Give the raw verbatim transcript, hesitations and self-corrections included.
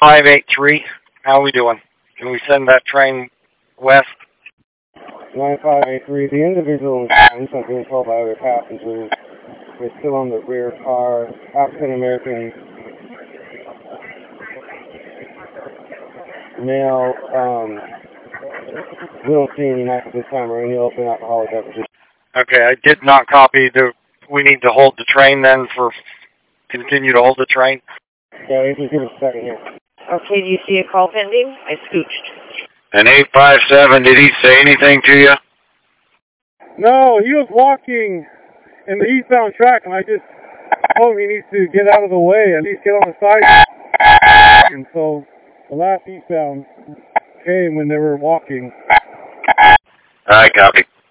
five eight three. How are we doing? Can we send that train west? nine five eight three. The individual is being told by other passengers. They're still on the rear car. African American male. Um, we don't see any knife at this time or any open alcoholic beverages. Okay, I did not copy the. We need to hold the train then for continue to hold the train. Yeah, you can give us a second here. Okay, do you see a call pending? I scooched. And eight five seven, did he say anything to you? No, he was walking in the eastbound track, and I just told him he needs to get out of the way, at least get on the side. And so the last eastbound came when they were walking. I copy.